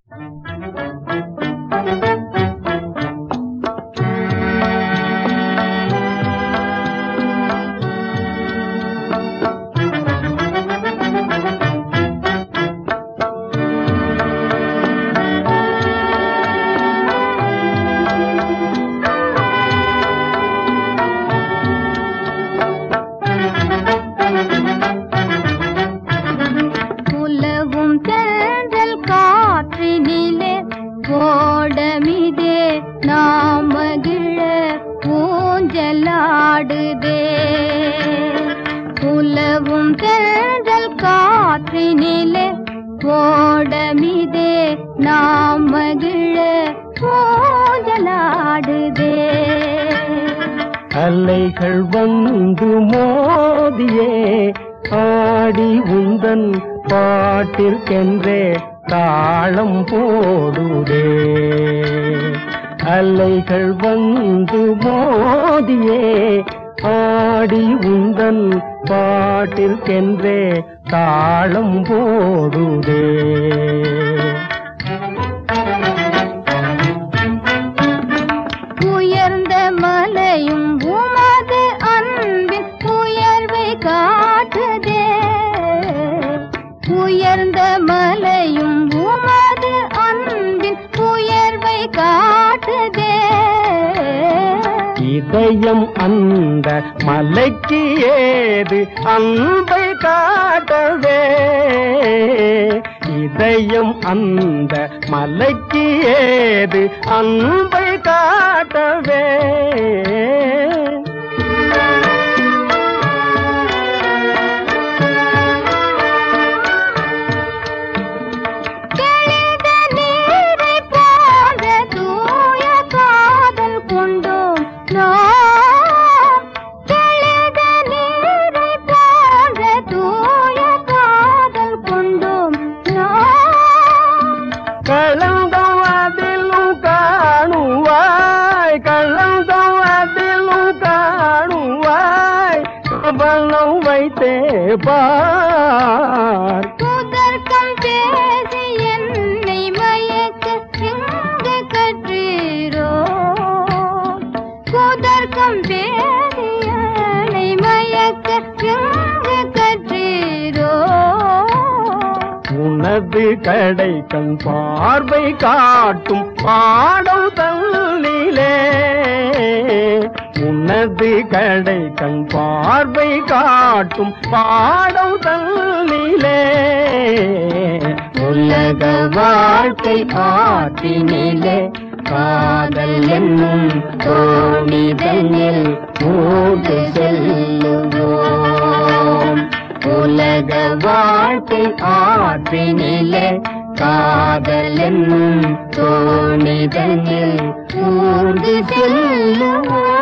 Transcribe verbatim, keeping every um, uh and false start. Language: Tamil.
ஓடமிதே நாம் மகிழ ஊஞ்சலாடுதே உலவும் தென்றல் காற்றினிலே ஓடமிதே நாம் மகிழ ஊஞ்சலாடுதே அலைகள் வந்து மோதியே ஆடி உந்தன் பாட்டிற்கென்றே தாளம் போடுதே அலைகள் வந்து மோதியே ஆடி உந்தன் பாட்டிற்கென்றே தாளம் போடுதே உயர்ந்த மலையும் உமது அன்பின் உயர்வை காட்டுதே உயர்ந்த மலையும் உமது அன்பின் உயர்வை காட்டுதே இதயம் அந்த மலைக்கு ஏது அன்பை காட்டவே இதயம் அந்த மலைக்கு ஏது அன்பை காட்டவே கலந்தம் அதிலும் காணுவாய் கலந்தம் அதிலும் காணுவாய் பலம் வைத்தே பார் புதர்க்கம் பேசி என்னை மயக்க எங்கு கற்றீரோ புதர்க்கம் பேசி என்னை மயக்க எங்கு கற்றீரோ உனது கடை கண் பார்வை காட்டும் பாடம் தன்னிலே உனது கடை கண் பார்வை காட்டும் பாடம் தன்னிலே உலக வாழ்க்கை ஆற்றினிலே காதல் என்னும் தோணிதனில் மூடு செல்லுவோம் உலக வாழ்க்கை ஆற்றினிலே காதல் என்னும் தோணிதனில் ஊர்ந்து செல்லுவோம்.